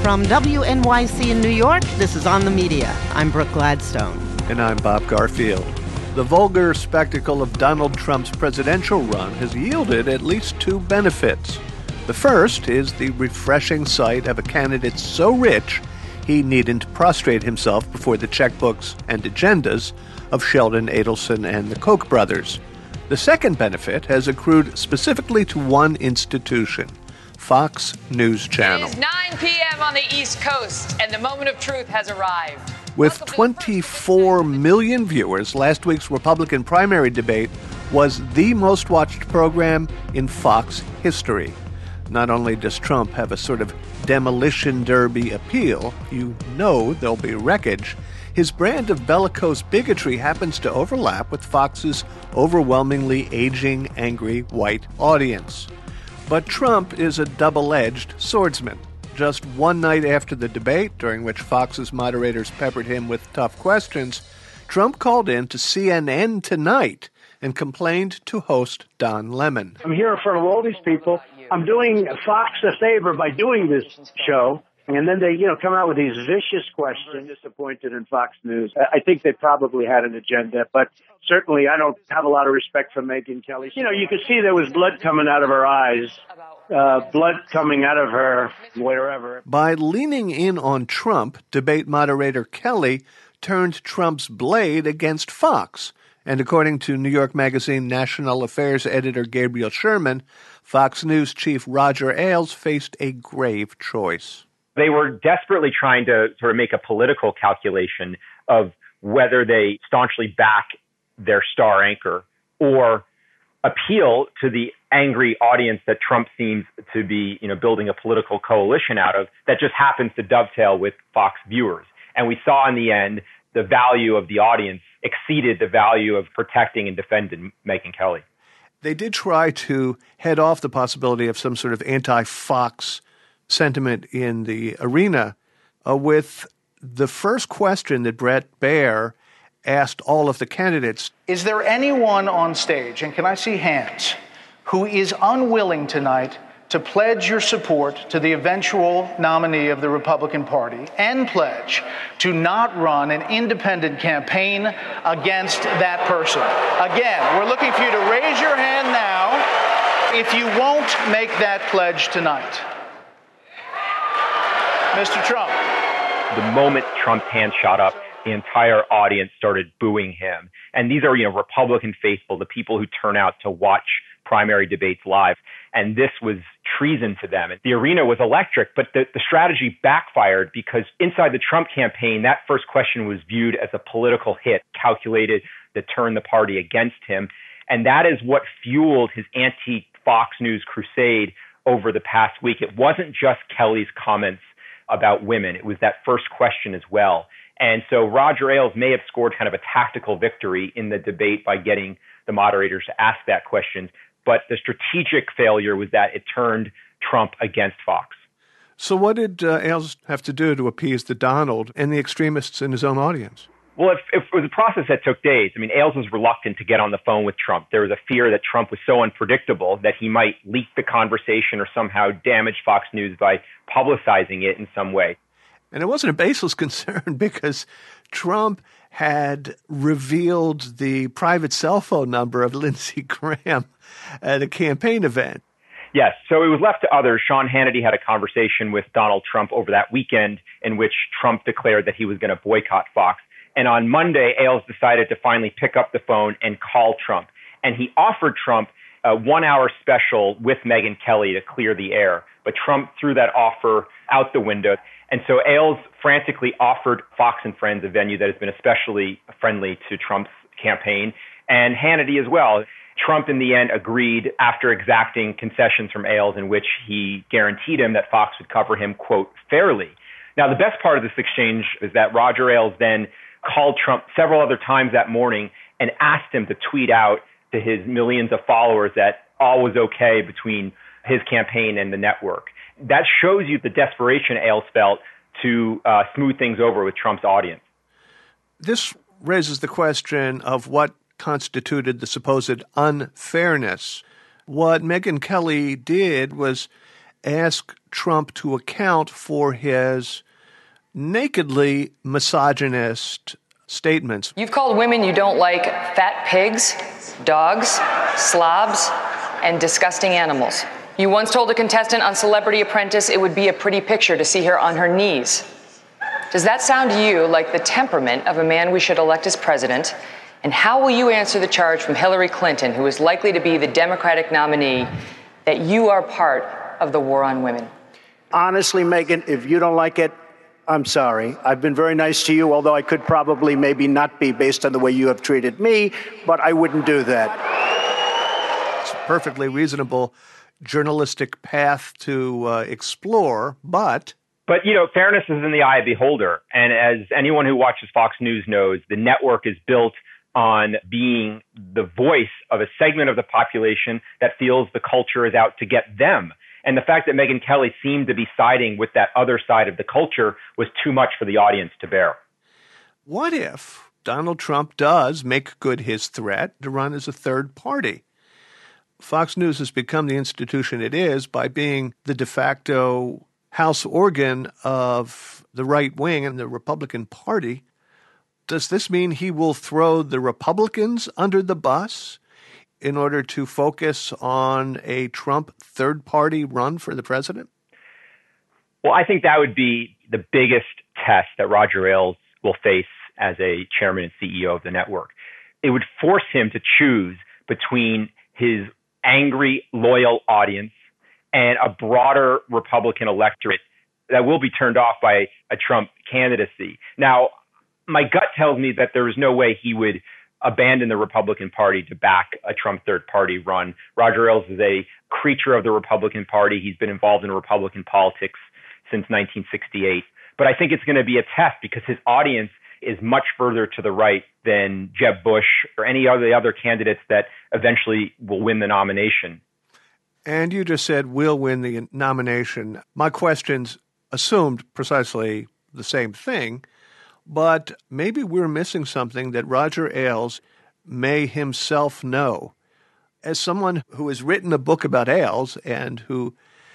From WNYC in New York, this is On the Media. I'm Brooke Gladstone. And I'm Bob Garfield. The vulgar spectacle of Donald Trump's presidential run has yielded at least two benefits. The first is the refreshing sight of a candidate so rich he needn't prostrate himself before the checkbooks and agendas of Sheldon Adelson and the Koch brothers. The second benefit has accrued specifically to one institution, Fox News Channel. It is 9 p.m. on the East Coast, and the moment of truth has arrived. With 24 million viewers, last week's Republican primary debate was the most watched program in Fox history. Not only does Trump have a sort of demolition derby appeal, you know there'll be wreckage, his brand of bellicose bigotry happens to overlap with Fox's overwhelmingly aging, angry white audience. But Trump is a double-edged swordsman. Just one night after the debate, during which Fox's moderators peppered him with tough questions, Trump called in to CNN Tonight and complained to host Don Lemon. I'm here in front of all these people. I'm doing Fox a favor by doing this show. And then they, come out with these vicious questions. I'm disappointed in Fox News. I think they probably had an agenda, but certainly I don't have a lot of respect for Megyn Kelly. You could see there was blood coming out of her eyes, blood coming out of her wherever. By leaning in on Trump, debate moderator Kelly turned Trump's blade against Fox. And according to New York Magazine National Affairs editor Gabriel Sherman, Fox News chief Roger Ailes faced a grave choice. They were desperately trying to sort of make a political calculation of whether they staunchly back their star anchor or appeal to the angry audience that Trump seems to be, building a political coalition out of that just happens to dovetail with Fox viewers. And we saw in the end the value of the audience exceeded the value of protecting and defending Megyn Kelly. They did try to head off the possibility of some sort of anti-Fox sentiment in the arena with the first question that Bret Baier asked all of the candidates. Is there anyone on stage, and can I see hands, who is unwilling tonight to pledge your support to the eventual nominee of the Republican Party and pledge to not run an independent campaign against that person? Again, we're looking for you to raise your hand now if you won't make that pledge tonight. Mr. Trump. The moment Trump's hand shot up, the entire audience started booing him. And these are, Republican faithful, the people who turn out to watch primary debates live. And this was treason to them. The arena was electric, but the strategy backfired because inside the Trump campaign, that first question was viewed as a political hit, calculated to turn the party against him. And that is what fueled his anti-Fox News crusade over the past week. It wasn't just Kelly's comments about women. It was that first question as well. And so Roger Ailes may have scored kind of a tactical victory in the debate by getting the moderators to ask that question. But the strategic failure was that it turned Trump against Fox. So what did Ailes have to do to appease the Donald and the extremists in his own audience? Well, it was a process that took days. Ailes was reluctant to get on the phone with Trump. There was a fear that Trump was so unpredictable that he might leak the conversation or somehow damage Fox News by publicizing it in some way. And it wasn't a baseless concern because Trump had revealed the private cell phone number of Lindsey Graham at a campaign event. Yes, so it was left to others. Sean Hannity had a conversation with Donald Trump over that weekend in which Trump declared that he was going to boycott Fox. And on Monday, Ailes decided to finally pick up the phone and call Trump. And he offered Trump a 1-hour special with Megyn Kelly to clear the air. But Trump threw that offer out the window. And so Ailes frantically offered Fox and Friends a venue that has been especially friendly to Trump's campaign, and Hannity as well. Trump, in the end, agreed after exacting concessions from Ailes in which he guaranteed him that Fox would cover him, quote, fairly. Now, the best part of this exchange is that Roger Ailes then called Trump several other times that morning and asked him to tweet out to his millions of followers that all was okay between his campaign and the network. That shows you the desperation Ailes felt to smooth things over with Trump's audience. This raises the question of what constituted the supposed unfairness. What Megyn Kelly did was ask Trump to account for his nakedly misogynist statements. You've called women you don't like fat pigs, dogs, slobs, and disgusting animals. You once told a contestant on Celebrity Apprentice it would be a pretty picture to see her on her knees. Does that sound to you like the temperament of a man we should elect as president? And how will you answer the charge from Hillary Clinton, who is likely to be the Democratic nominee, that you are part of the war on women? Honestly, Megyn, if you don't like it, I'm sorry. I've been very nice to you, although I could probably maybe not be based on the way you have treated me, but I wouldn't do that. It's a perfectly reasonable journalistic path to explore, but... But, fairness is in the eye of the beholder. And as anyone who watches Fox News knows, the network is built on being the voice of a segment of the population that feels the culture is out to get them. And the fact that Megyn Kelly seemed to be siding with that other side of the culture was too much for the audience to bear. What if Donald Trump does make good his threat to run as a third party? Fox News has become the institution it is by being the de facto house organ of the right wing and the Republican Party. Does this mean he will throw the Republicans under the bus in order to focus on a Trump third-party run for the president? Well, I think that would be the biggest test that Roger Ailes will face as a chairman and CEO of the network. It would force him to choose between his angry, loyal audience and a broader Republican electorate that will be turned off by a Trump candidacy. Now, my gut tells me that there is no way he would abandon the Republican Party to back a Trump third party run. Roger Ailes is a creature of the Republican Party. He's been involved in Republican politics since 1968. But I think it's going to be a test because his audience is much further to the right than Jeb Bush or any of the other candidates that eventually will win the nomination. And you just said we'll win the nomination. My questions assumed precisely the same thing. But maybe we're missing something that Roger Ailes may himself know. As someone who has written a book about Ailes and who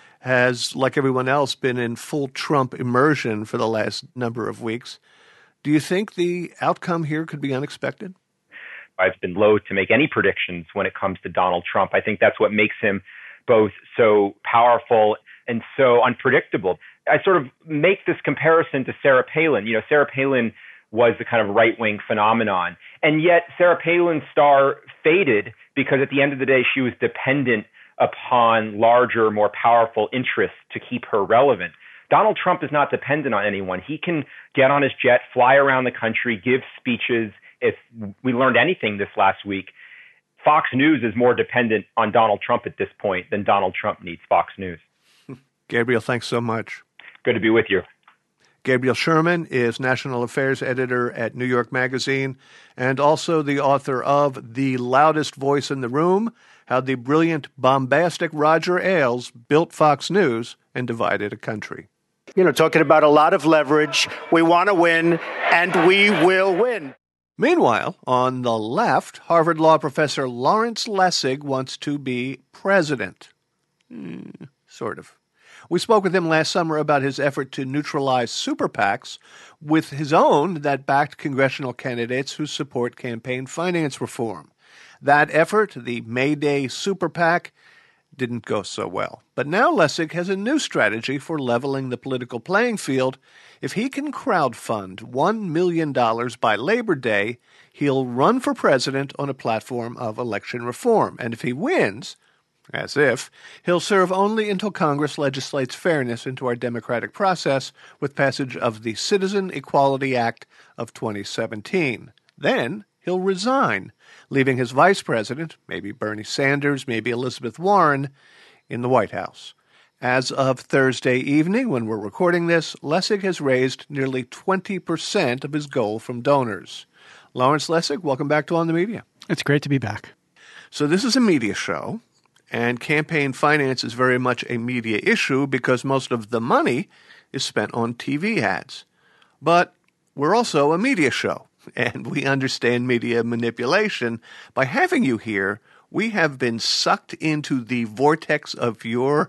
has, like everyone else, been in full Trump immersion for the last number of weeks, do you think the outcome here could be unexpected? I've been loath to make any predictions when it comes to Donald Trump. I think that's what makes him both so powerful and so unpredictable. I sort of make this comparison to Sarah Palin. Sarah Palin was the kind of right-wing phenomenon. And yet Sarah Palin's star faded because at the end of the day, she was dependent upon larger, more powerful interests to keep her relevant. Donald Trump is not dependent on anyone. He can get on his jet, fly around the country, give speeches. If we learned anything this last week, Fox News is more dependent on Donald Trump at this point than Donald Trump needs Fox News. Gabriel, thanks so much. Good to be with you. Gabriel Sherman is National Affairs Editor at New York Magazine and also the author of The Loudest Voice in the Room, How the Brilliant, Bombastic Roger Ailes Built Fox News and Divided a Country. Talking about a lot of leverage. We want to win, and we will win. Meanwhile, on the left, Harvard Law professor Lawrence Lessig wants to be president. Sort of. We spoke with him last summer about his effort to neutralize super PACs with his own that backed congressional candidates who support campaign finance reform. That effort, the May Day super PAC, didn't go so well. But now Lessig has a new strategy for leveling the political playing field. If he can crowdfund $1 million by Labor Day, he'll run for president on a platform of election reform. And if he wins, as if, he'll serve only until Congress legislates fairness into our democratic process with passage of the Citizen Equality Act of 2017. Then he'll resign, leaving his vice president, maybe Bernie Sanders, maybe Elizabeth Warren, in the White House. As of Thursday evening, when we're recording this, Lessig has raised nearly 20% of his goal from donors. Lawrence Lessig, welcome back to On the Media. It's great to be back. So this is a media show. And campaign finance is very much a media issue because most of the money is spent on TV ads. But we're also a media show, and we understand media manipulation. By having you here, we have been sucked into the vortex of your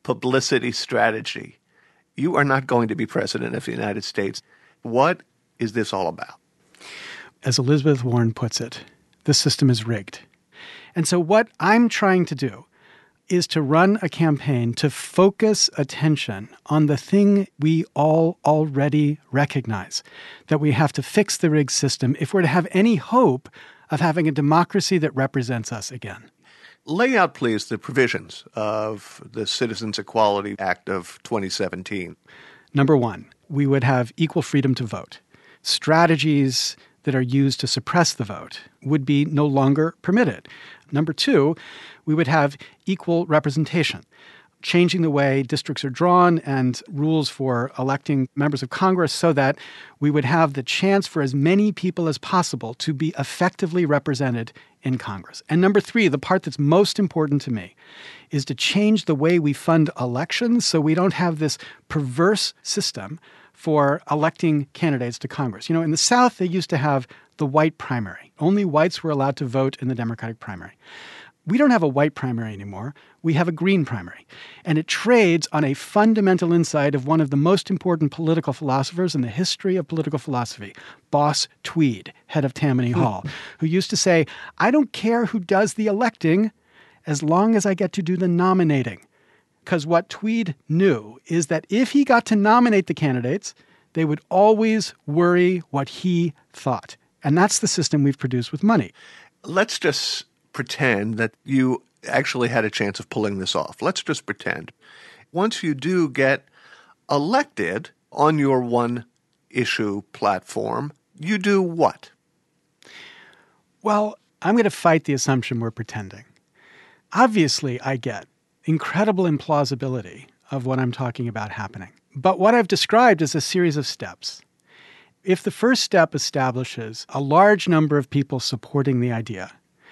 publicity strategy. You are not going to be president of the United States. What is this all about? As Elizabeth Warren puts it, the system is rigged. And so what I'm trying to do is to run a campaign to focus attention on the thing we all already recognize, that we have to fix the rigged system if we're to have any hope of having a democracy that represents us again. Lay out, please, the provisions of the Citizens Equality Act of 2017. Number one, we would have equal freedom to vote. Strategies that are used to suppress the vote would be no longer permitted. Number two, we would have equal representation, changing the way districts are drawn and rules for electing members of Congress so that we would have the chance for as many people as possible to be effectively represented in Congress. And number three, the part that's most important to me, is to change the way we fund elections so we don't have this perverse system for electing candidates to Congress. You know, in the South, they used to have the white primary. Only whites were allowed to vote in the Democratic primary. We don't have a white primary anymore. We have a green primary. And it trades on a fundamental insight of one of the most important political philosophers in the history of political philosophy, Boss Tweed, head of Tammany Hall, who used to say, I don't care who does the electing as long as I get to do the nominating. Because what Tweed knew is that if he got to nominate the candidates, they would always worry what he thought. And that's the system we've produced with money. Let's just pretend that you actually had a chance of pulling this off. Let's just pretend. Once you do get elected on your one-issue platform, you do what? Well, I'm going to fight the assumption we're pretending. Obviously, I get incredible implausibility of what I'm talking about happening. But what I've described is a series of steps. If the first step establishes a large number of people supporting the idea,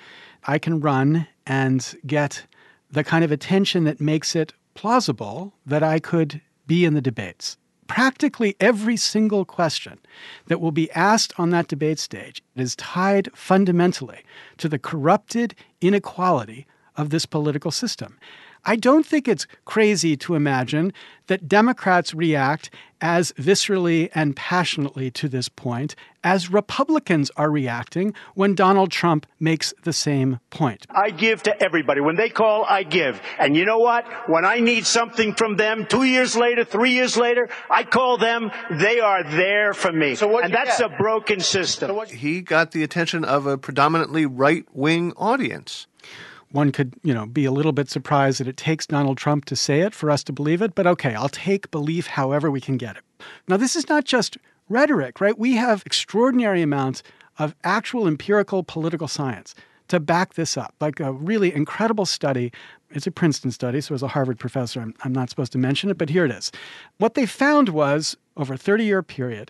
I can run and get the kind of attention that makes it plausible that I could be in the debates. Practically every single question that will be asked on that debate stage is tied fundamentally to the corrupted inequality of this political system. I don't think it's crazy to imagine that Democrats react as viscerally and passionately to this point as Republicans are reacting when Donald Trump makes the same point. I give to everybody. When they call, I give. And you know what? When I need something from them 2 years later, 3 years later, I call them. They are there for me. And that's a broken system. He got the attention of a predominantly right-wing audience. One could, be a little bit surprised that it takes Donald Trump to say it for us to believe it. But okay, I'll take belief however we can get it. Now, this is not just rhetoric, right? We have extraordinary amounts of actual empirical political science to back this up, like a really incredible study. It's a Princeton study, so as a Harvard professor, I'm not supposed to mention it, but here it is. What they found was, over a 30-year period,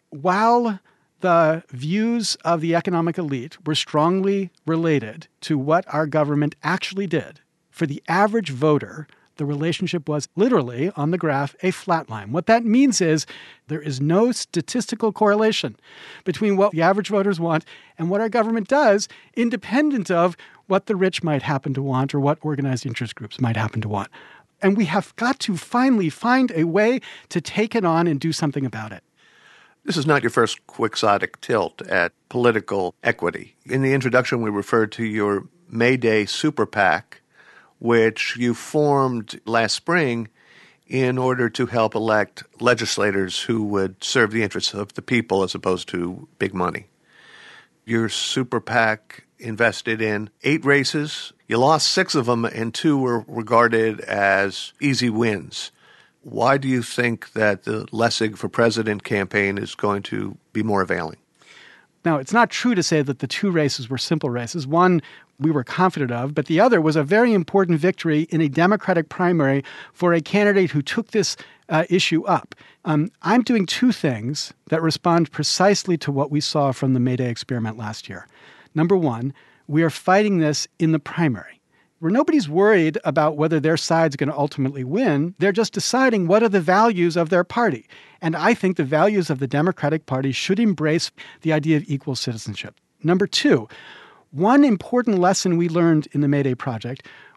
while the views of the economic elite were strongly related to what our government actually did, for the average voter, the relationship was literally, on the graph, a flat line. What that means is there is no statistical correlation between what the average voters want and what our government does, independent of what the rich might happen to want or what organized interest groups might happen to want. And we have got to finally find a way to take it on and do something about it. This is not your first quixotic tilt at political equity. In the introduction, we referred to your May Day Super PAC, which you formed last spring in order to help elect legislators who would serve the interests of the people as opposed to big money. Your Super PAC invested in 8 races. You lost 6 of them, and 2 were regarded as easy wins. Why do you think that the Lessig for President campaign is going to be more availing? Now, it's not true to say that the 2 races were simple races. One we were confident of, but the other was a very important victory in a Democratic primary for a candidate who took this issue up. I'm doing 2 things that respond precisely to what we saw from the May Day experiment last year. Number one, we are fighting this in the primary, where nobody's worried about whether their side's going to ultimately win. They're just deciding what are the values of their party. And I think the values of the Democratic Party should embrace the idea of equal citizenship. Number 2, one important lesson we learned in the May Day Project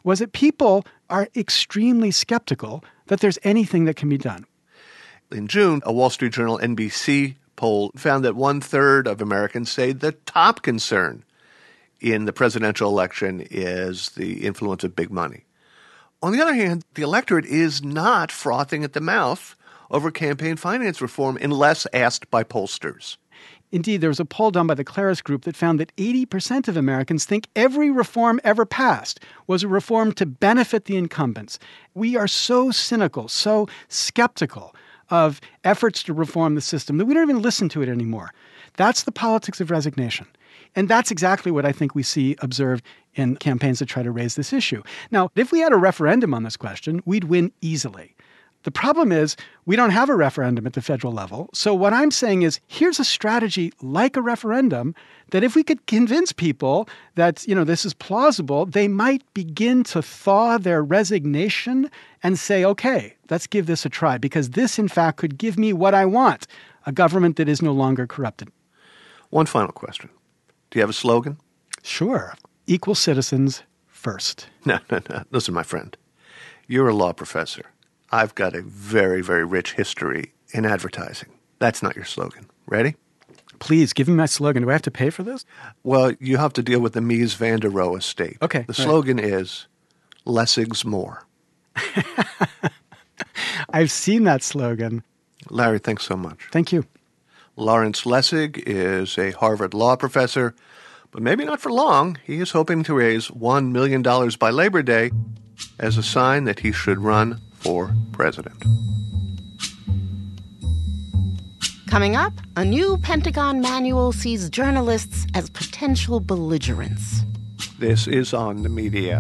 was that people are extremely skeptical that there's anything that can be done. In June, a Wall Street Journal NBC poll found that 1/3 of Americans say the top concern in the presidential election is the influence of big money. On the other hand, the electorate is not frothing at the mouth over campaign finance reform unless asked by pollsters. Indeed, there was a poll done by the Claris Group that found that 80% of Americans think every reform ever passed was a reform to benefit the incumbents. We are so cynical, so skeptical of efforts to reform the system that we don't even listen to it anymore. That's the politics of resignation. And that's exactly what I think we see observed in campaigns that try to raise this issue. Now, if we had a referendum on this question, we'd win easily. The problem is we don't have a referendum at the federal level. So what I'm saying is here's a strategy like a referendum that if we could convince people that, this is plausible, they might begin to thaw their resignation and say, okay, let's give this a try because this, in fact, could give me what I want, a government that is no longer corrupted. One final question. Do you have a slogan? Sure. Equal citizens first. No. Listen, my friend. You're a law professor. I've got a very, very rich history in advertising. That's not your slogan. Ready? Please, give me my slogan. Do I have to pay for this? Well, you have to deal with the Mies van der Rohe estate. Okay. The slogan is, Lessig's more. I've seen that slogan. Larry, thanks so much. Thank you. Lawrence Lessig is a Harvard law professor, but maybe not for long. He is hoping to raise $1 million by Labor Day as a sign that he should run for president. Coming up, a new Pentagon manual sees journalists as potential belligerents. This is On the Media.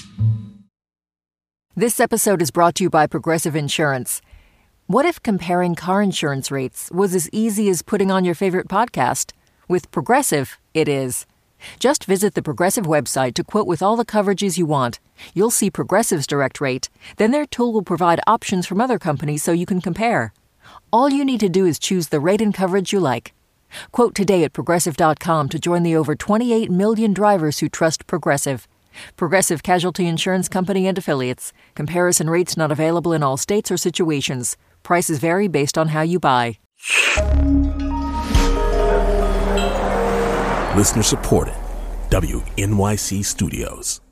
This episode is brought to you by Progressive Insurance. What if comparing car insurance rates was as easy as putting on your favorite podcast? With Progressive, it is. Just visit the Progressive website to quote with all the coverages you want. You'll see Progressive's direct rate. Then their tool will provide options from other companies so you can compare. All you need to do is choose the rate and coverage you like. Quote today at Progressive.com to join the over 28 million drivers who trust Progressive. Progressive Casualty Insurance Company and Affiliates. Comparison rates not available in all states or situations. Prices vary based on how you buy. Listener supported. WNYC Studios.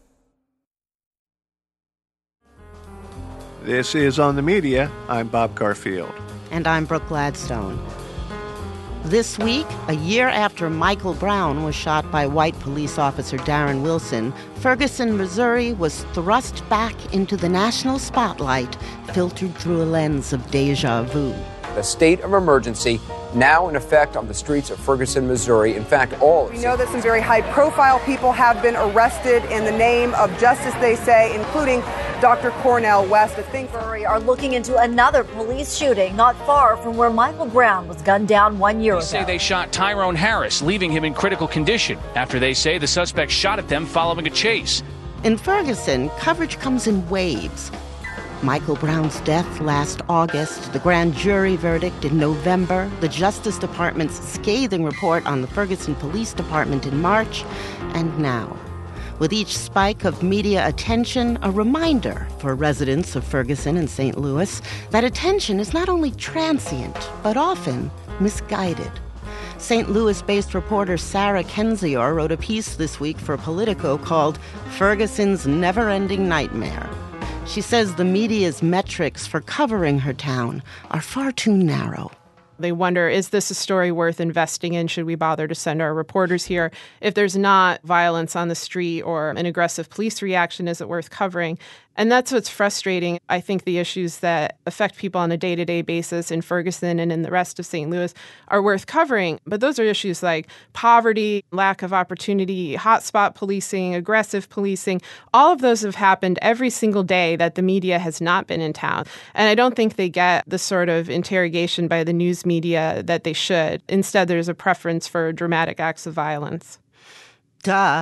This is On the Media. I'm Bob Garfield. And I'm Brooke Gladstone. This week, a year after Michael Brown was shot by white police officer Darren Wilson, Ferguson, Missouri was thrust back into the national spotlight, filtered through a lens of déjà vu. The state of emergency now in effect on the streets of Ferguson, Missouri. In fact, we know that some very high-profile people have been arrested in the name of justice, they say, including Dr. Cornel West. Missouri are looking into another police shooting not far from where Michael Brown was gunned down 1 year ago. They say they shot Tyrone Harris, leaving him in critical condition after they say the suspect shot at them following a chase. In Ferguson, coverage comes in waves. Michael Brown's death last August, the grand jury verdict in November, the Justice Department's scathing report on the Ferguson Police Department in March, and now. With each spike of media attention, a reminder for residents of Ferguson and St. Louis that attention is not only transient, but often misguided. St. Louis-based reporter Sarah Kendzior wrote a piece this week for Politico called Ferguson's Never-Ending Nightmare. She says the media's metrics for covering her town are far too narrow. They wonder, is this a story worth investing in? Should we bother to send our reporters here? If there's not violence on the street or an aggressive police reaction, is it worth covering? And that's what's frustrating. I think the issues that affect people on a day-to-day basis in Ferguson and in the rest of St. Louis are worth covering. But those are issues like poverty, lack of opportunity, hotspot policing, aggressive policing. All of those have happened every single day that the media has not been in town. And I don't think they get the sort of interrogation by the news media that they should. Instead, there's a preference for dramatic acts of violence. Duh.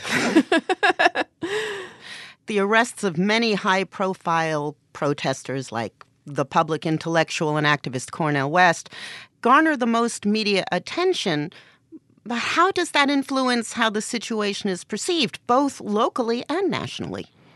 The arrests of many high-profile protesters like the public intellectual and activist Cornel West garner the most media attention. But how does that influence how the situation is perceived, both locally and nationally?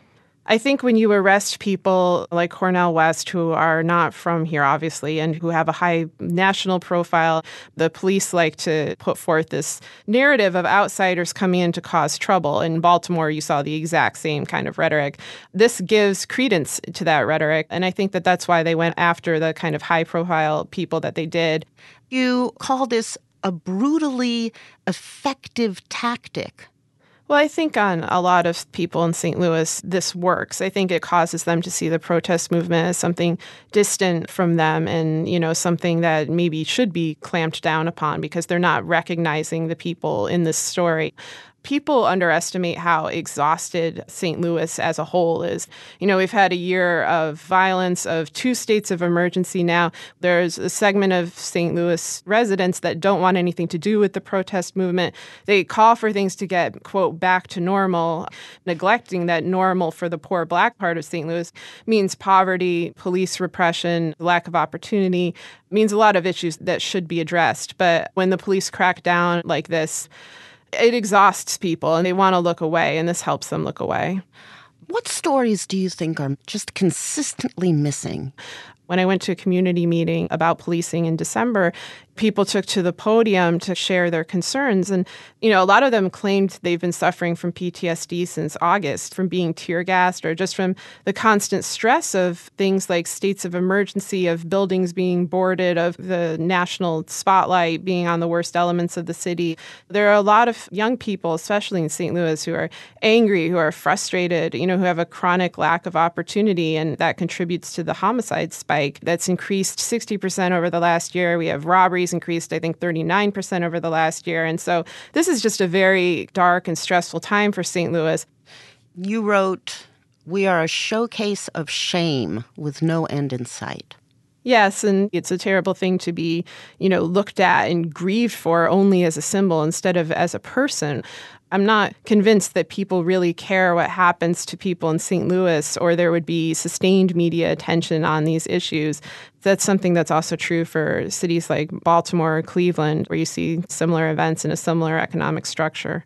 I think when you arrest people like Cornel West, who are not from here, obviously, and who have a high national profile, the police like to put forth this narrative of outsiders coming in to cause trouble. In Baltimore, you saw the exact same kind of rhetoric. This gives credence to that rhetoric, and I think that that's why they went after the kind of high-profile people that they did. You call this a brutally effective tactic. Well, I think on a lot of people in St. Louis, this works. I think it causes them to see the protest movement as something distant from them and, something that maybe should be clamped down upon because they're not recognizing the people in this story. People underestimate how exhausted St. Louis as a whole is. We've had a year of violence, of 2 states of emergency now. There's a segment of St. Louis residents that don't want anything to do with the protest movement. They call for things to get, quote, back to normal. Neglecting that normal for the poor Black part of St. Louis means poverty, police repression, lack of opportunity, means a lot of issues that should be addressed. But when the police crack down like this, it exhausts people and they want to look away, and this helps them look away. What stories do you think are just consistently missing? When I went to a community meeting about policing in December, people took to the podium to share their concerns. And, a lot of them claimed they've been suffering from PTSD since August, from being tear gassed or just from the constant stress of things like states of emergency, of buildings being boarded, of the national spotlight being on the worst elements of the city. There are a lot of young people, especially in St. Louis, who are angry, who are frustrated, who have a chronic lack of opportunity, and that contributes to the homicide spike that's increased 60% over the last year. We have robberies increased, I think, 39% over the last year. And so this is just a very dark and stressful time for St. Louis. You wrote, "We are a showcase of shame with no end in sight." Yes, and it's a terrible thing to be, looked at and grieved for only as a symbol instead of as a person. I'm not convinced that people really care what happens to people in St. Louis, or there would be sustained media attention on these issues. That's something that's also true for cities like Baltimore or Cleveland, where you see similar events in a similar economic structure.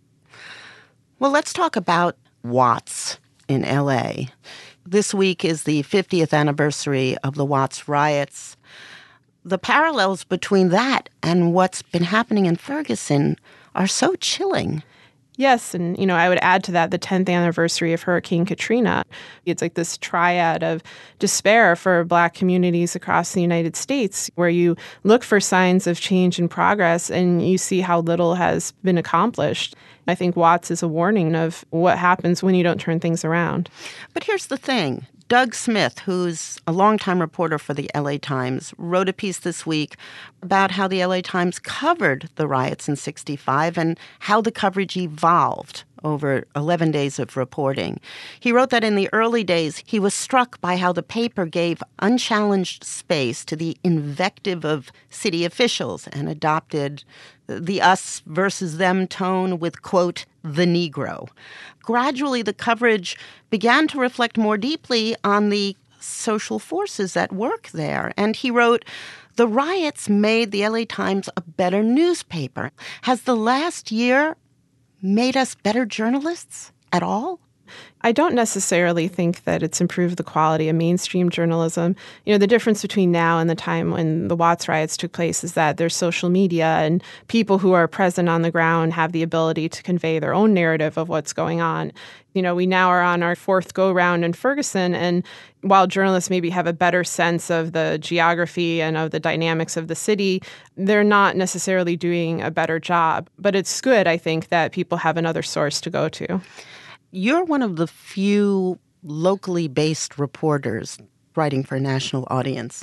Well, let's talk about Watts in L.A. This week is the 50th anniversary of the Watts riots. The parallels between that and what's been happening in Ferguson are so chilling. Yes, and, I would add to that the 10th anniversary of Hurricane Katrina. It's like this triad of despair for Black communities across the United States, where you look for signs of change and progress and you see how little has been accomplished. I think Watts is a warning of what happens when you don't turn things around. But here's the thing. Doug Smith, who's a longtime reporter for the LA Times, wrote a piece this week about how the LA Times covered the riots in '65 and how the coverage evolved over 11 days of reporting. He wrote that in the early days, he was struck by how the paper gave unchallenged space to the invective of city officials and adopted the us versus them tone with, quote, the Negro. Gradually, the coverage began to reflect more deeply on the social forces at work there. And he wrote, "The riots made the LA Times a better newspaper. Has the last year made us better journalists at all?" I don't necessarily think that it's improved the quality of mainstream journalism. The difference between now and the time when the Watts riots took place is that there's social media and people who are present on the ground have the ability to convey their own narrative of what's going on. We now are on our 4th go-round in Ferguson, and while journalists maybe have a better sense of the geography and of the dynamics of the city, they're not necessarily doing a better job. But it's good, I think, that people have another source to go to. You're one of the few locally based reporters writing for a national audience.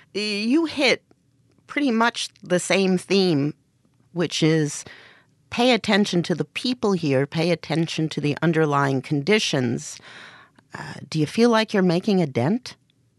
You hit pretty much the same theme, which is pay attention to the people here, pay attention to the underlying conditions. Do you feel like you're making a dent?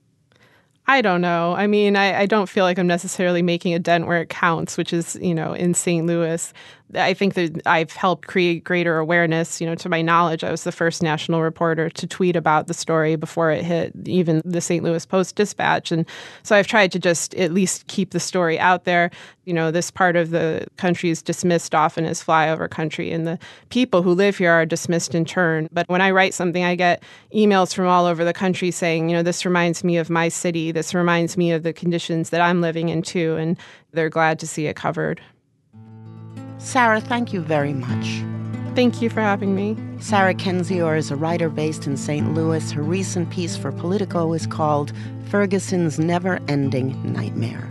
I don't know. I mean, I don't feel like I'm necessarily making a dent where it counts, which is, in St. Louis. I think that I've helped create greater awareness. To my knowledge, I was the first national reporter to tweet about the story before it hit even the St. Louis Post-Dispatch. And so I've tried to just at least keep the story out there. This part of the country is dismissed often as flyover country, and the people who live here are dismissed in turn. But when I write something, I get emails from all over the country saying, this reminds me of my city. This reminds me of the conditions that I'm living in too, and they're glad to see it covered. Sarah, thank you very much. Thank you for having me. Sarah Kendzior is a writer based in St. Louis. Her recent piece for Politico is called Ferguson's Never-Ending Nightmare.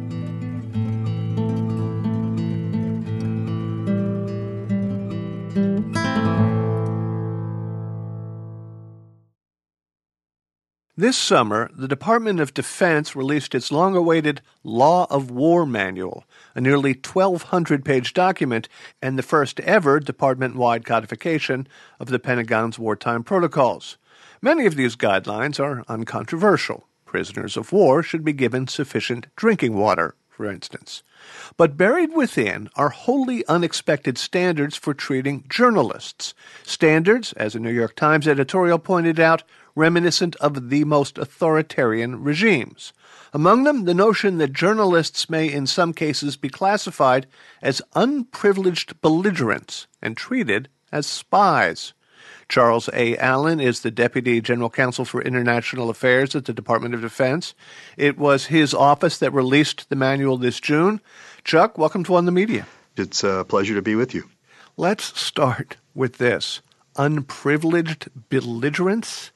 This summer, the Department of Defense released its long-awaited Law of War Manual, a nearly 1,200-page document and the first-ever department-wide codification of the Pentagon's wartime protocols. Many of these guidelines are uncontroversial. Prisoners of war should be given sufficient drinking water, for instance. But buried within are wholly unexpected standards for treating journalists. Standards, as a New York Times editorial pointed out, reminiscent of the most authoritarian regimes. Among them, the notion that journalists may in some cases be classified as unprivileged belligerents and treated as spies. Charles A. Allen is the Deputy General Counsel for International Affairs at the Department of Defense. It was his office that released the manual this June. Chuck, welcome to On the Media. It's a pleasure to be with you. Let's start with this. Unprivileged belligerents?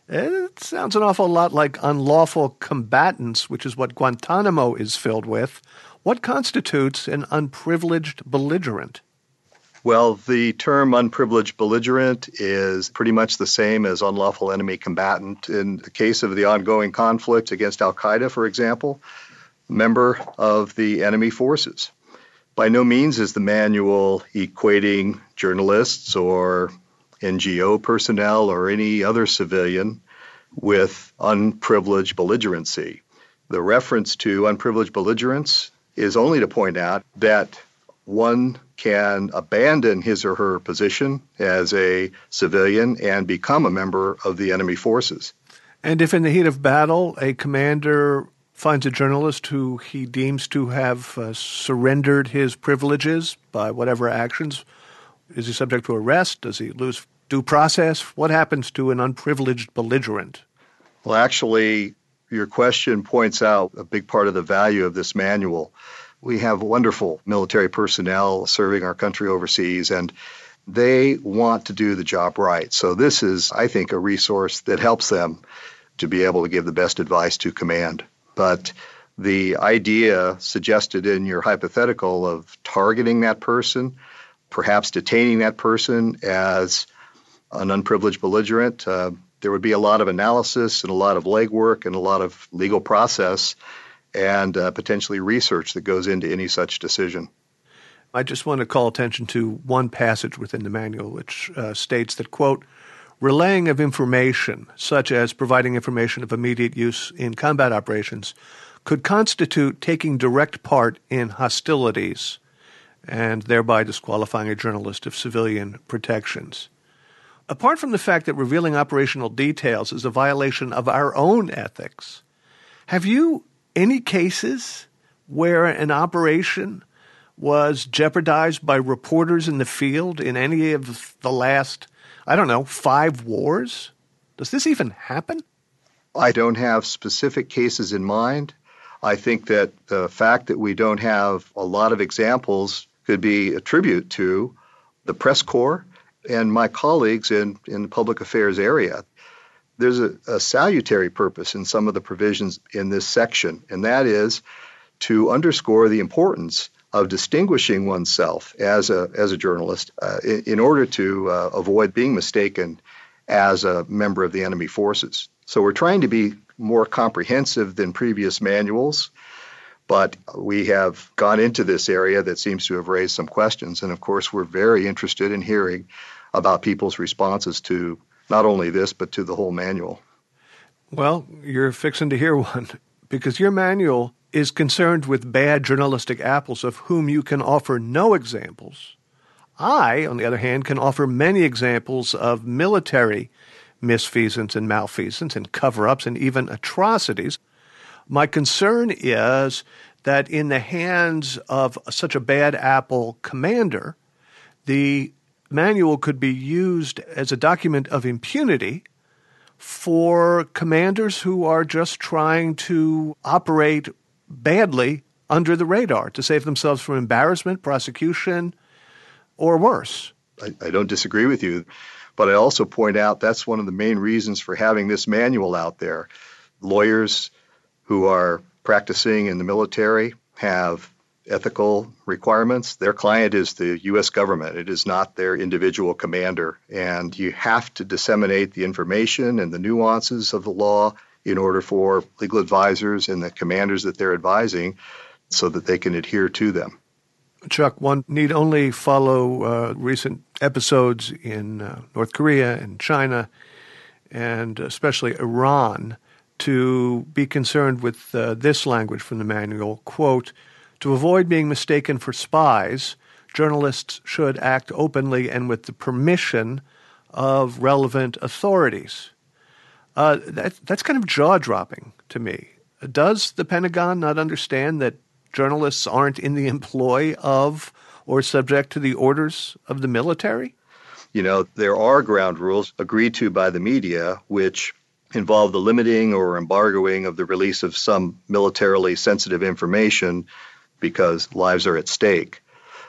It sounds an awful lot like unlawful combatants, which is what Guantanamo is filled with. What constitutes an unprivileged belligerent? Well, the term unprivileged belligerent is pretty much the same as unlawful enemy combatant. In the case of the ongoing conflict against al-Qaeda, for example, member of the enemy forces. By no means is the manual equating journalists or NGO personnel or any other civilian with unprivileged belligerency. The reference to unprivileged belligerents is only to point out that one can abandon his or her position as a civilian and become a member of the enemy forces. And if in the heat of battle a commander finds a journalist who he deems to have surrendered his privileges by whatever actions, is he subject to arrest? Does he lose due process? What happens to an unprivileged belligerent? Well, actually, your question points out a big part of the value of this manual. We have wonderful military personnel serving our country overseas, and they want to do the job right. So this is, I think, a resource that helps them to be able to give the best advice to command. But the idea suggested in your hypothetical of targeting that person, perhaps detaining that person as an unprivileged belligerent, there would be a lot of analysis and a lot of legwork and a lot of legal process and potentially research that goes into any such decision. I just want to call attention to one passage within the manual which states that, quote, relaying of information, such as providing information of immediate use in combat operations, could constitute taking direct part in hostilities and thereby disqualifying a journalist of civilian protections. Apart from the fact that revealing operational details is a violation of our own ethics, have you any cases where an operation was jeopardized by reporters in the field in any of the last, 5 wars? Does this even happen? I don't have specific cases in mind. I think that the fact that we don't have a lot of examples could be a tribute to the press corps and my colleagues in the public affairs area. There's a salutary purpose in some of the provisions in this section, and that is to underscore the importance of distinguishing oneself as a journalist in order to avoid being mistaken as a member of the enemy forces. So we're trying to be more comprehensive than previous manuals, but we have gone into this area that seems to have raised some questions. And of course, we're very interested in hearing about people's responses to not only this, but to the whole manual. Well, you're fixing to hear one, because your manual is concerned with bad journalistic apples of whom you can offer no examples. I, on the other hand, can offer many examples of military misfeasance and malfeasance and cover-ups and even atrocities. My concern is that in the hands of such a bad apple commander, the manual could be used as a document of impunity for commanders who are just trying to operate badly under the radar to save themselves from embarrassment, prosecution, or worse. I don't disagree with you, but I also point out that's one of the main reasons for having this manual out there. Lawyers who are practicing in the military have ethical requirements. Their client is the U.S. government. It is not their individual commander. And you have to disseminate the information and the nuances of the law in order for legal advisors and the commanders that they're advising so that they can adhere to them. Chuck, one need only follow recent episodes in North Korea and China and especially Iran to be concerned with this language from the manual, quote, "To avoid being mistaken for spies, journalists should act openly and with the permission of relevant authorities." That's kind of jaw-dropping to me. Does the Pentagon not understand that journalists aren't in the employ of or subject to the orders of the military? You know, there are ground rules agreed to by the media which involve the limiting or embargoing of the release of some militarily sensitive information because lives are at stake.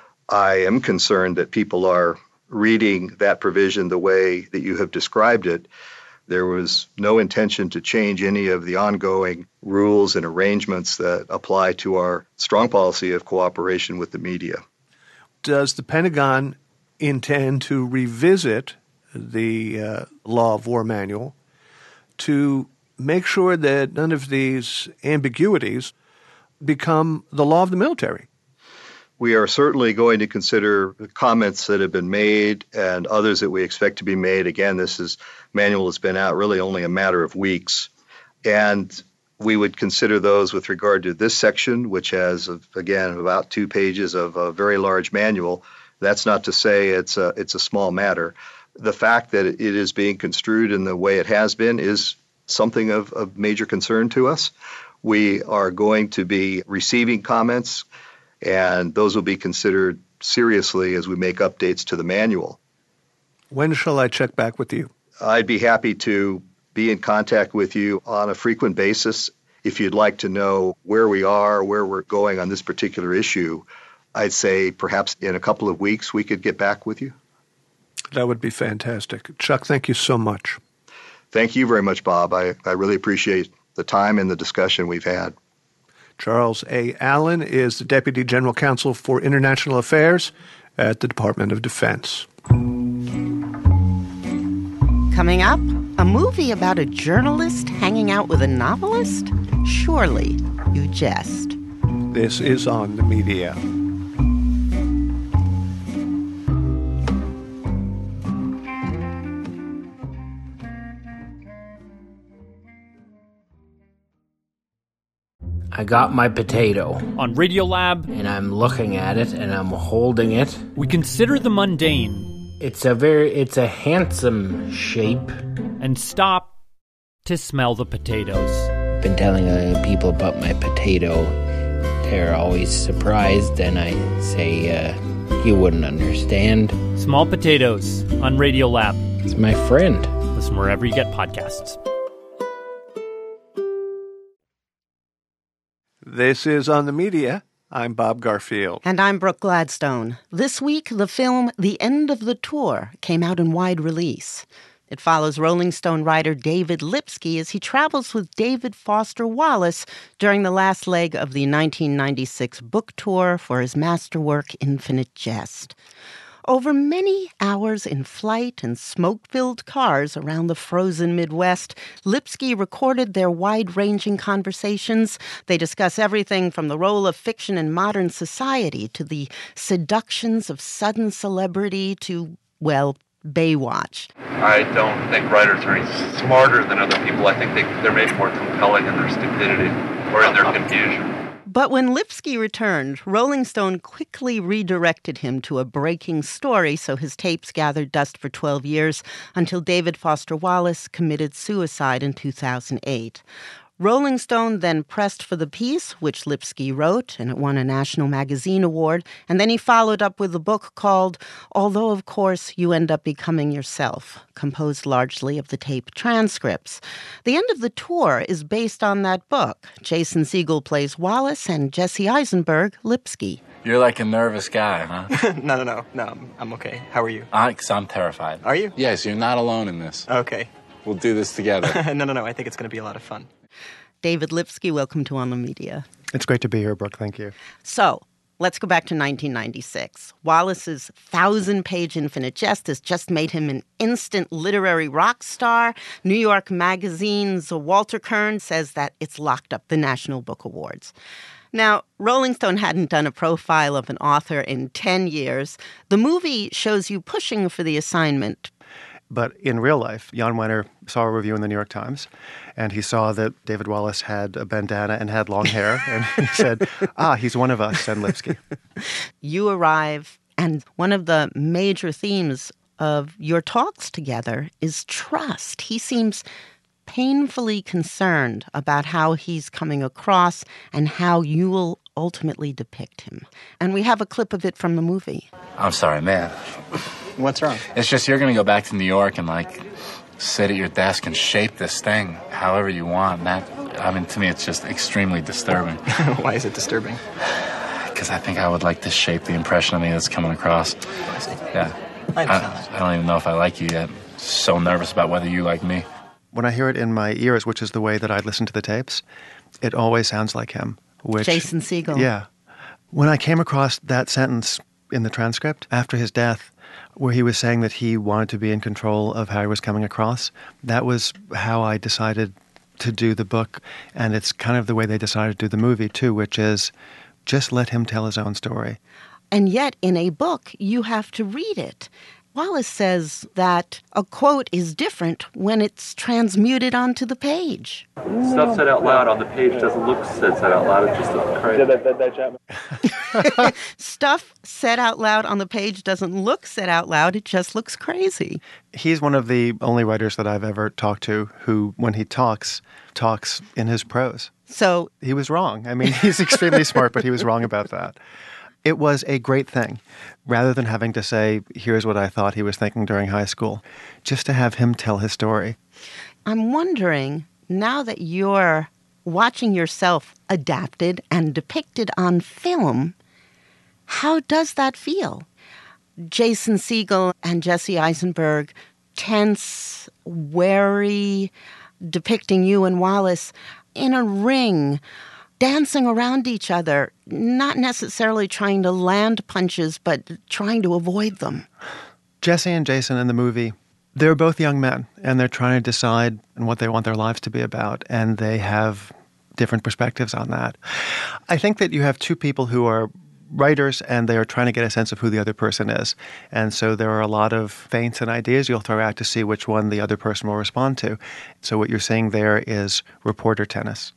I am concerned that people are reading that provision the way that you have described it. There was no intention to change any of the ongoing rules and arrangements that apply to our strong policy of cooperation with the media. Does the Pentagon intend to revisit the Law of War Manual to make sure that none of these ambiguities become the law of the military? We are certainly going to consider the comments that have been made and others that we expect to be made. Again, manual has been out really only a matter of weeks. And we would consider those with regard to this section, which has, again, about 2 pages of a very large manual. That's not to say it's a small matter. The fact that it is being construed in the way it has been is something of major concern to us. We are going to be receiving comments, and those will be considered seriously as we make updates to the manual. When shall I check back with you? I'd be happy to be in contact with you on a frequent basis. If you'd like to know where we are, where we're going on this particular issue, I'd say perhaps in a couple of weeks we could get back with you. That would be fantastic. Chuck, thank you so much. Thank you very much, Bob. I really appreciate the time and the discussion we've had. Charles A. Allen is the Deputy General Counsel for International Affairs at the Department of Defense. Coming up, a movie about a journalist hanging out with a novelist? Surely you jest. This is On the Media. I got my potato. On Radiolab. And I'm looking at it and I'm holding it. We consider the mundane. It's a handsome shape. And stop to smell the potatoes. I've been telling people about my potato. They're always surprised and I say, you wouldn't understand. Small Potatoes on Radiolab. It's my friend. Listen wherever you get podcasts. This is On the Media. I'm Bob Garfield. And I'm Brooke Gladstone. This week, the film The End of the Tour came out in wide release. It follows Rolling Stone writer David Lipsky as he travels with David Foster Wallace during the last leg of the 1996 book tour for his masterwork, Infinite Jest. Over many hours in flight and smoke-filled cars around the frozen Midwest, Lipsky recorded their wide-ranging conversations. They discuss everything from the role of fiction in modern society to the seductions of sudden celebrity to, well, Baywatch. I don't think writers are any smarter than other people. I think they're maybe more compelling in their stupidity or in their confusion. But when Lipsky returned, Rolling Stone quickly redirected him to a breaking story, so his tapes gathered dust for 12 years until David Foster Wallace committed suicide in 2008. Rolling Stone then pressed for the piece, which Lipsky wrote, and it won a National Magazine Award. And then he followed up with a book called Although, of Course, You End Up Becoming Yourself, composed largely of the tape transcripts. The end of the tour is based on that book. Jason Segel plays Wallace and Jesse Eisenberg, Lipsky. You're like a nervous guy, huh? No, I'm okay. How are you? Because I'm terrified. Are you? Yes, you're not alone in this. Okay. We'll do this together. No, I think it's going to be a lot of fun. David Lipsky, welcome to On the Media. It's great to be here, Brooke. Thank you. So, let's go back to 1996. Wallace's 1,000-page Infinite Justice just made him an instant literary rock star. New York Magazine's Walter Kern says that it's locked up the National Book Awards. Now, Rolling Stone hadn't done a profile of an author in 10 years. The movie shows you pushing for the assignment. But in real life, Jan Wenner saw a review in the New York Times, and he saw that David Wallace had a bandana and had long hair, and he said, he's one of us, and Lipsky. You arrive, and one of the major themes of your talks together is trust. He seems painfully concerned about how he's coming across and how you will ultimately depict him. And we have a clip of it from the movie. I'm sorry, man. What's wrong? It's just you're going to go back to New York and, sit at your desk and shape this thing however you want. To me, it's just extremely disturbing. Why is it disturbing? Because I think I would like to shape the impression of me that's coming across. I see. Yeah. I don't even know if I like you yet. So nervous about whether you like me. When I hear it in my ears, which is the way that I listen to the tapes, it always sounds like him. Jason Segel. Yeah. When I came across that sentence in the transcript after his death, where he was saying that he wanted to be in control of how he was coming across, that was how I decided to do the book. And it's kind of the way they decided to do the movie, too, which is just let him tell his own story. And yet, in a book, you have to read it. Wallace says that a quote is different when it's transmuted onto the page. Stuff said out loud on the page doesn't look said out loud. It just looks crazy. Stuff said out loud on the page doesn't look said out loud. It just looks crazy. He's one of the only writers that I've ever talked to who, when he talks in his prose. So he was wrong. I mean, he's extremely smart, but he was wrong about that. It was a great thing, rather than having to say, here's what I thought he was thinking during high school, just to have him tell his story. I'm wondering, now that you're watching yourself adapted and depicted on film, how does that feel? Jason Segel and Jesse Eisenberg, tense, wary, depicting you and Wallace in a ring, dancing around each other, not necessarily trying to land punches, but trying to avoid them. Jesse and Jason in the movie, they're both young men, and they're trying to decide what they want their lives to be about, and they have different perspectives on that. I think that you have two people who are writers, and they are trying to get a sense of who the other person is. And so there are a lot of feints and ideas you'll throw out to see which one the other person will respond to. So what you're seeing there is reporter tennis.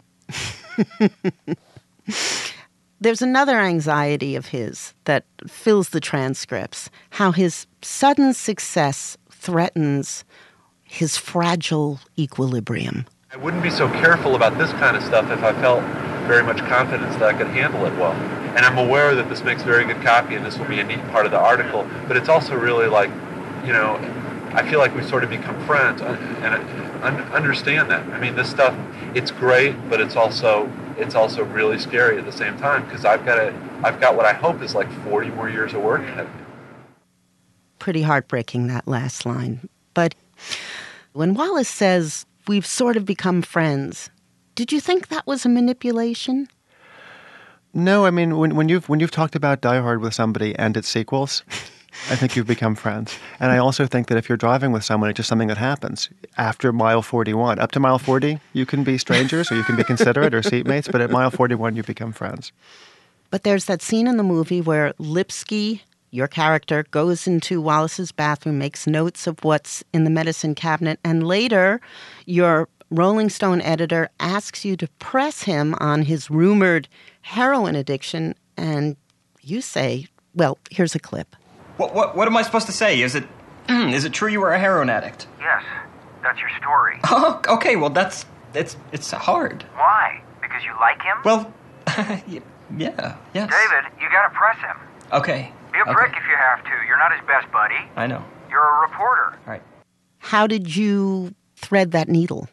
There's another anxiety of his that fills the transcripts, how his sudden success threatens his fragile equilibrium. I wouldn't be so careful about this kind of stuff if I felt very much confidence that I could handle it well. And I'm aware that this makes very good copy and this will be a neat part of the article, but it's also really I feel like we sort of become friends and understand that. I mean, this stuff, it's great, but it's also really scary at the same time because I've got what I hope is 40 more years of work ahead of me. Pretty heartbreaking, that last line. But when Wallace says, we've sort of become friends, did you think that was a manipulation? No, I mean, when you've talked about Die Hard with somebody and its sequels, I think you've become friends. And I also think that if you're driving with someone, it's just something that happens. After mile 41, up to mile 40, you can be strangers or you can be considerate or seatmates, but at mile 41, you become friends. But there's that scene in the movie where Lipsky, your character, goes into Wallace's bathroom, makes notes of what's in the medicine cabinet, and later your Rolling Stone editor asks you to press him on his rumored heroin addiction, and you say, well, here's a clip. What am I supposed to say? Is it true you were a heroin addict? Yes, that's your story. Oh, okay, well, that's It's hard. Why? Because you like him? Well, yeah, yes. David, you gotta press him. Okay. Be a prick if you have to. You're not his best buddy. I know. You're a reporter. All right. How did you thread that needle?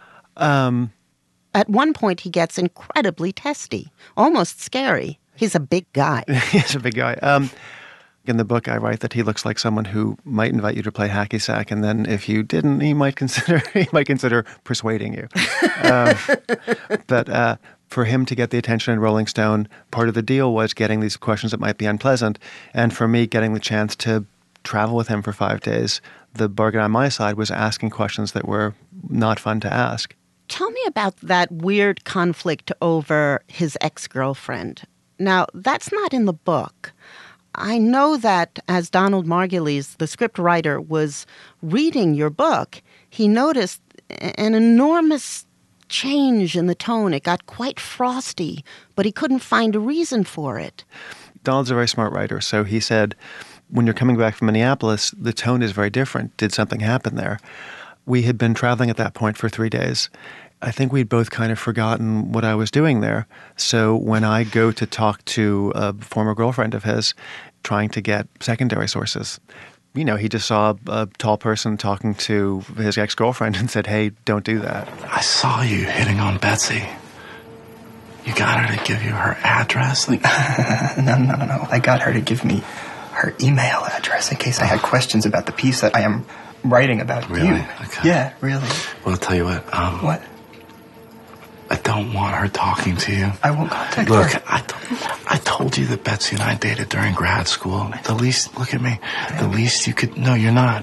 At one point, he gets incredibly testy, almost scary. He's a big guy. He's a big guy. In the book, I write that he looks like someone who might invite you to play hacky sack, and then if you didn't, he might consider persuading you. But for him to get the attention in Rolling Stone, part of the deal was getting these questions that might be unpleasant, and for me, getting the chance to travel with him for 5 days. The bargain on my side was asking questions that were not fun to ask. Tell me about that weird conflict over his ex-girlfriend. Now, that's not in the book. I know that as Donald Margulies, the script writer, was reading your book, he noticed an enormous change in the tone. It got quite frosty, but he couldn't find a reason for it. Donald's a very smart writer, so he said, when you're coming back from Minneapolis, the tone is very different. Did something happen there? We had been traveling at that point for 3 days. I think we'd both kind of forgotten what I was doing there. So when I go to talk to a former girlfriend of his, trying to get secondary sources, you know, he just saw a tall person talking to his ex-girlfriend and said, hey, don't do that. I saw you hitting on Betsy. You got her to give you her address? No. I got her to give me her email address in case I had questions about the piece that I am writing about really? You. Okay. Yeah, really. Well, I'll tell you what. What? I don't want her talking to you. I won't contact Look, her. I told you that Betsy and I dated during grad school. The least, look at me, the least you could, no, you're not.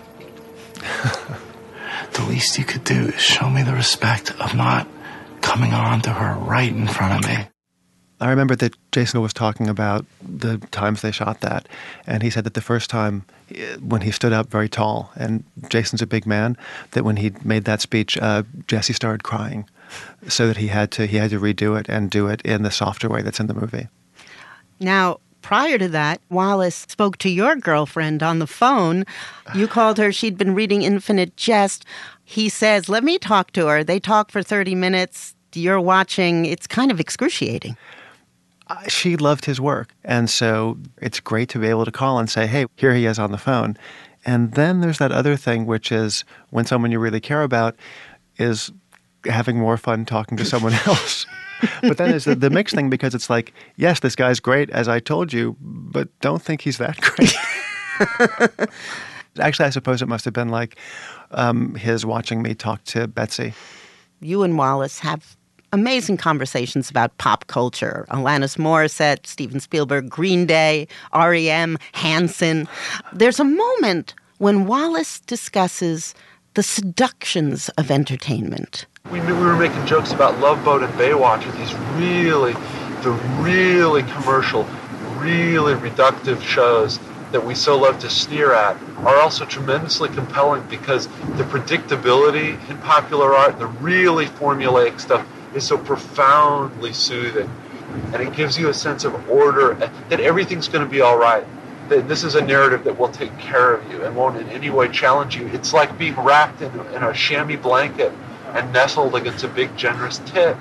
The least you could do is show me the respect of not coming on to her right in front of me. I remember that Jason was talking about the times they shot that, and he said that the first time when he stood up very tall, and Jason's a big man, that when he made that speech, Jesse started crying, so that he had to redo it and do it in the softer way that's in the movie. Now, prior to that, Wallace spoke to your girlfriend on the phone. You called her. She'd been reading Infinite Jest. He says, let me talk to her. They talk for 30 minutes. You're watching. It's kind of excruciating. She loved his work, and so it's great to be able to call and say, hey, here he is on the phone. And then there's that other thing, which is when someone you really care about is having more fun talking to someone else. But then there's the mixed thing, because it's like, yes, this guy's great, as I told you, but don't think he's that great. Actually, I suppose it must have been like his watching me talk to Betsy. You and Wallace have amazing conversations about pop culture. Alanis Morissette, Steven Spielberg, Green Day, R.E.M., Hanson. There's a moment when Wallace discusses the seductions of entertainment. We knew we were making jokes about Love Boat and Baywatch, with these really commercial, really reductive shows that we so love to sneer at, are also tremendously compelling because the predictability in popular art, the really formulaic stuff, is so profoundly soothing. And it gives you a sense of order, that everything's going to be all right. That this is a narrative that will take care of you and won't in any way challenge you. It's like being wrapped in a chamois blanket and nestled against a big, generous tit.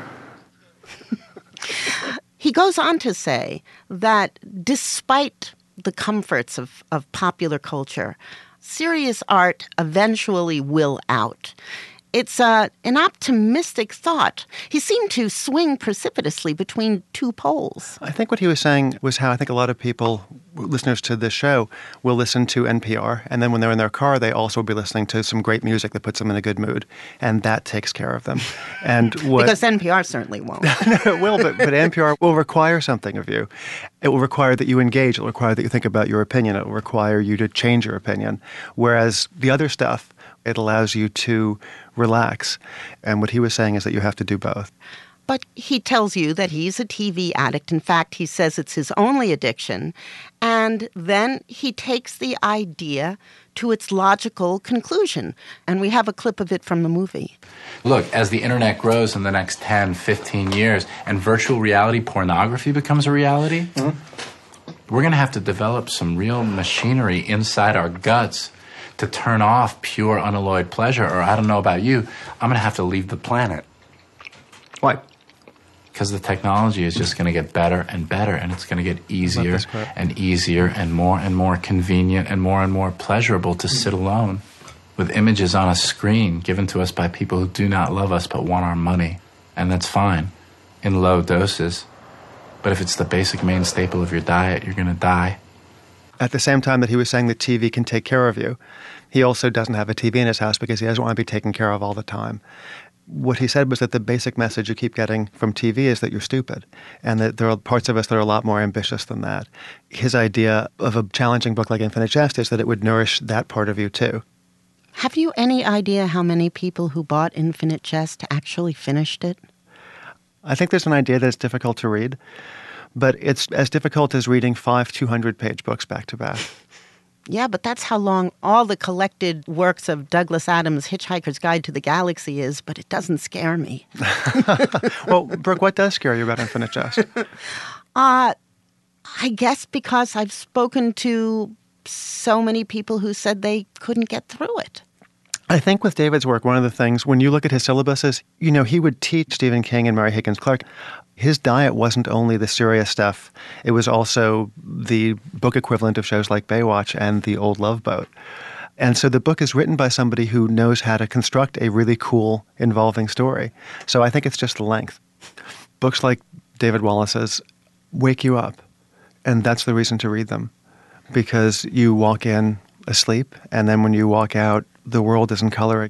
He goes on to say that despite the comforts of popular culture, serious art eventually will out. It's an optimistic thought. He seemed to swing precipitously between two poles. I think what he was saying was how I think a lot of people, listeners to this show, will listen to NPR, and then when they're in their car, they also will be listening to some great music that puts them in a good mood, and that takes care of them. And because NPR certainly won't. No, it will, but NPR will require something of you. It will require that you engage. It will require that you think about your opinion. It will require you to change your opinion. Whereas the other stuff, it allows you to relax. And what he was saying is that you have to do both. But he tells you that he's a TV addict. In fact, he says it's his only addiction. And then he takes the idea to its logical conclusion. And we have a clip of it from the movie. Look, as the internet grows in the next 10, 15 years and virtual reality pornography becomes a reality, we're going to have to develop some real machinery inside our guts to turn off pure unalloyed pleasure, or I don't know about you, I'm going to have to leave the planet. Why? Because the technology is just going to get better and better, and it's going to get easier and easier and more convenient and more pleasurable to sit alone with images on a screen given to us by people who do not love us but want our money. And that's fine in low doses. But if it's the basic main staple of your diet, you're going to die. At the same time that he was saying that TV can take care of you, he also doesn't have a TV in his house because he doesn't want to be taken care of all the time. What he said was that the basic message you keep getting from TV is that you're stupid, and that there are parts of us that are a lot more ambitious than that. His idea of a challenging book like Infinite Jest is that it would nourish that part of you too. Have you any idea how many people who bought Infinite Jest actually finished it? I think there's an idea that it's difficult to read, but it's as difficult as reading 5 200-page books back to back. Yeah, but that's how long all the collected works of Douglas Adams' Hitchhiker's Guide to the Galaxy is, but it doesn't scare me. Well, Brooke, what does scare you about Infinite Jest? I guess because I've spoken to so many people who said they couldn't get through it. I think with David's work, one of the things, when you look at his syllabuses, he would teach Stephen King and Mary Higgins Clark. His diet wasn't only the serious stuff. It was also the book equivalent of shows like Baywatch and The Old Love Boat. And so the book is written by somebody who knows how to construct a really cool, involving story. So I think it's just the length. Books like David Wallace's wake you up, and that's the reason to read them. Because you walk in asleep, and then when you walk out, the world is in color.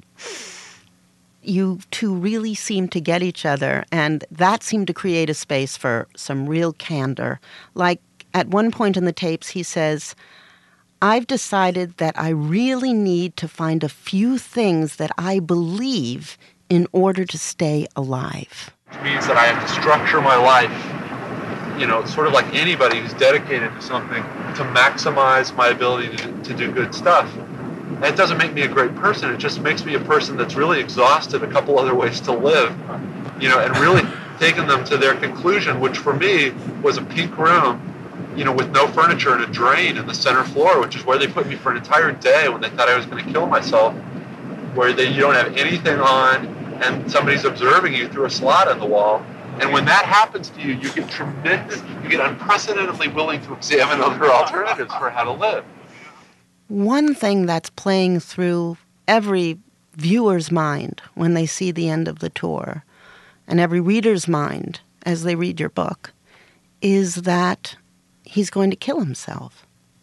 You two really seem to get each other, and that seemed to create a space for some real candor. Like, at one point in the tapes, he says, I've decided that I really need to find a few things that I believe in order to stay alive. Which means that I have to structure my life, sort of like anybody who's dedicated to something, to maximize my ability to do good stuff. And it doesn't make me a great person. It just makes me a person that's really exhausted a couple other ways to live, and really taken them to their conclusion, which for me was a pink room, with no furniture and a drain in the center floor, which is where they put me for an entire day when they thought I was going to kill myself, where you don't have anything on and somebody's observing you through a slot in the wall. And when that happens to you, you get unprecedentedly willing to examine other alternatives for how to live. One thing that's playing through every viewer's mind when they see the end of the tour, and every reader's mind as they read your book, is that he's going to kill himself.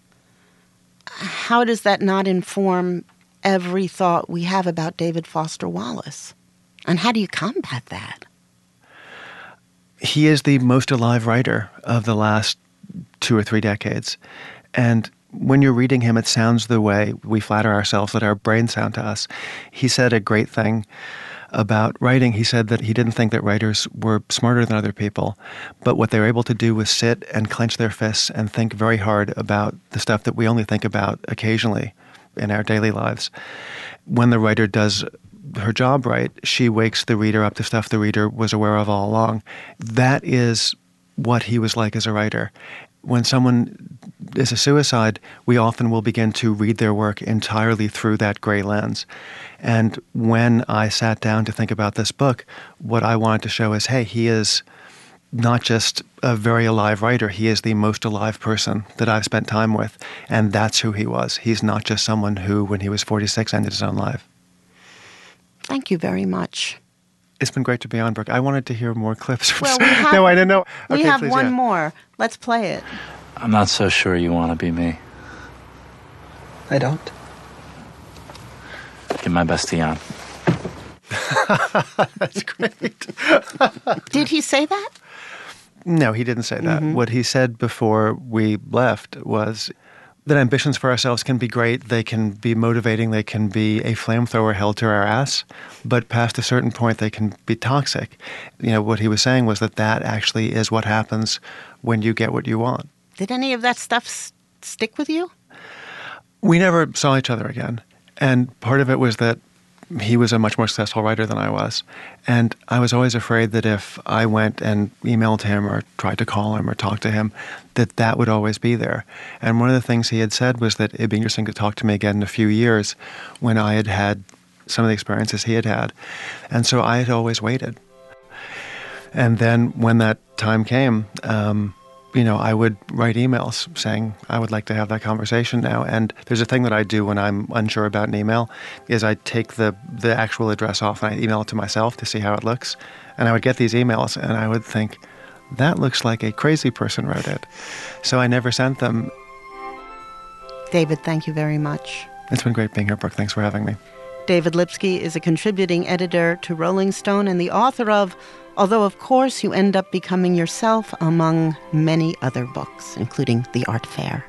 How does that not inform every thought we have about David Foster Wallace? And how do you combat that? He is the most alive writer of the last 2 or 3 decades. And when you're reading him, it sounds the way we flatter ourselves that our brains sound to us. He said a great thing about writing. He said that he didn't think that writers were smarter than other people, but what they were able to do was sit and clench their fists and think very hard about the stuff that we only think about occasionally in our daily lives. When the writer does her job right, she wakes the reader up to stuff the reader was aware of all along. That is what he was like as a writer. When someone is a suicide, we often will begin to read their work entirely through that gray lens. And when I sat down to think about this book, what I wanted to show is, hey, he is not just a very alive writer, he is the most alive person that I've spent time with. And that's who he was. He's not just someone who, when he was 46, ended his own life. Thank you very much. It's been great to be on, Brooke. I wanted to hear more clips from... Well, we have, no, I didn't know. We okay, have please, one yeah. more. Let's play it. I'm not so sure you want to be me. I don't. Give my best to Jan. That's great. Did he say that? No, he didn't say that. What he said before we left was that ambitions for ourselves can be great, they can be motivating, they can be a flamethrower held to our ass, but past a certain point they can be toxic. What he was saying was that actually is what happens when you get what you want. Did any of that stuff stick with you? We never saw each other again. And part of it was that he was a much more successful writer than I was. And I was always afraid that if I went and emailed him or tried to call him or talk to him, that would always be there. And one of the things he had said was that it'd be interesting to talk to me again in a few years when I had had some of the experiences he had had. And so I had always waited. And then when that time came, I would write emails saying, I would like to have that conversation now. And there's a thing that I do when I'm unsure about an email, is I take the actual address off and I email it to myself to see how it looks. And I would get these emails and I would think, that looks like a crazy person wrote it. So I never sent them. David, thank you very much. It's been great being here, Brooke. Thanks for having me. David Lipsky is a contributing editor to Rolling Stone and the author of Although, of course, you end up becoming yourself, among many other books, including The Art Fair.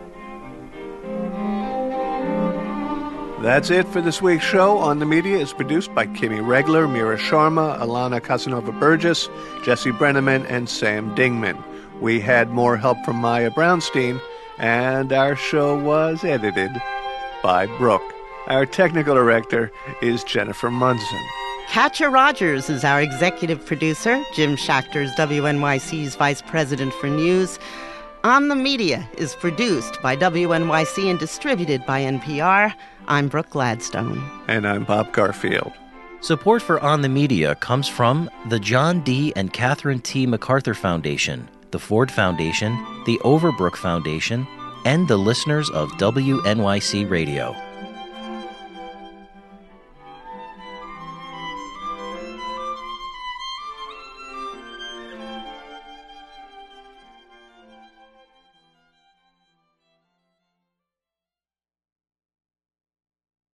That's it for this week's show. On the Media is produced by Kimmy Regler, Mira Sharma, Alana Casanova-Burgess, Jesse Brenneman, and Sam Dingman. We had more help from Maya Brownstein, and our show was edited by Brooke. Our technical director is Jennifer Munson. Katja Rogers is our executive producer. Jim Schachter's WNYC's vice president for news. On the Media is produced by WNYC and distributed by NPR. I'm Brooke Gladstone. And I'm Bob Garfield. Support for On the Media comes from the John D. and Catherine T. MacArthur Foundation, the Ford Foundation, the Overbrook Foundation, and the listeners of WNYC Radio.